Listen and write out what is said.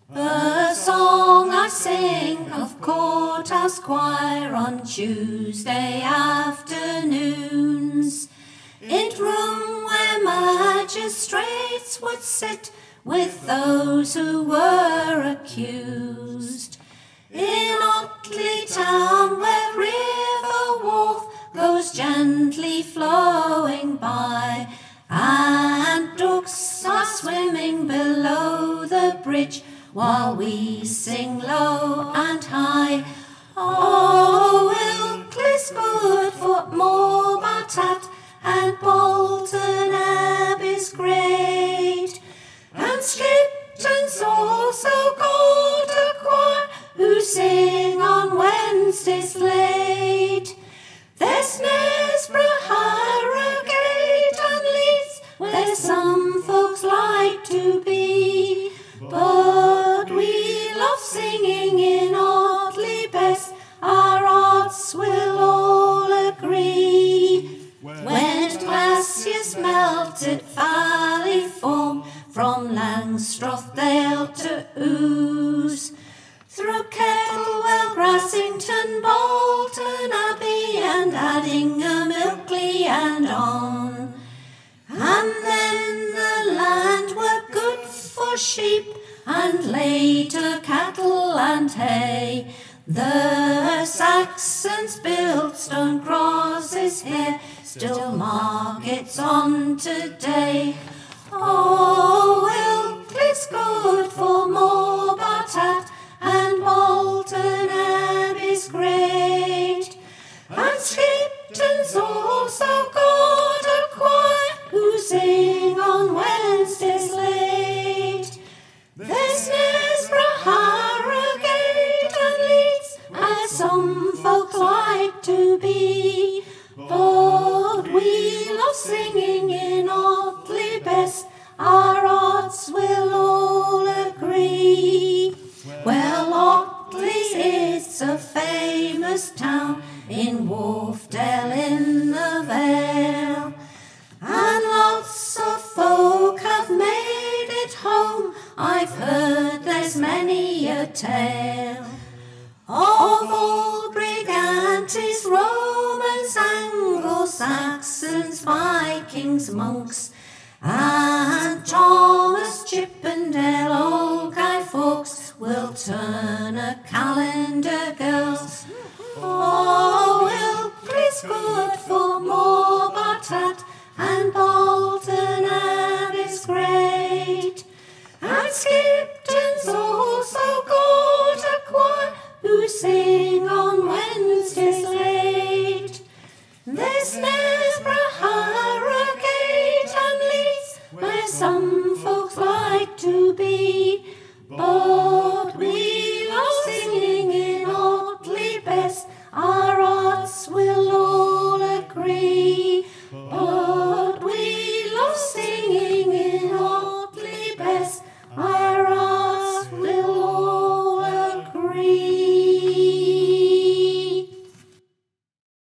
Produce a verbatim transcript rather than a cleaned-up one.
The song I sing of Courthouse Choir on Tuesday afternoons, in room where magistrates would sit with those who were accused. In Otley town where River Wharf goes gently flowing by, and ducks are swimming below the bridge, while we sing low and high. Oh, Ilkley's good for Morbartat, and Bolton Abbey's great, and Skipton's also got a choir who sing on Wednesdays late. There's Nesborough, Harrogate and Leeds, where some folks like to be, but we love singing in Otley best, our hearts will all agree. When glaciers melted valley foam from Langstroth-Dale to Ouse, through Kettlewell, Grassington, Bolton Abbey and Addingham, Ilkley and on. And then the land were good for sheep, and later cattle and hay. The Saxons built stone crosses here, still markets on today. Oh, Ilkley's good for Morbartat, and Bolton Abbey's great, and Skipton's also got a choir who sing on Wednesdays late. There's Nesborough, Harrogate and Leeds, as some folk like to be, but we love singing in Otley best, our hearts will all agree. Well, Otley is a famous town in Wharfdale in the Vale, and lots of folk have made it home. I've heard there's many a tale of old Brigantes, Romans, Anglo-Saxons, Vikings, monks, and Thomas Chippendale, old Guy Fawkes will turn a calendar, girls. Oh, Ilkley's good for Morbartat, and Bolton Abbey's great, and Skipton's also got a choir who sing on Wednesdays late. There's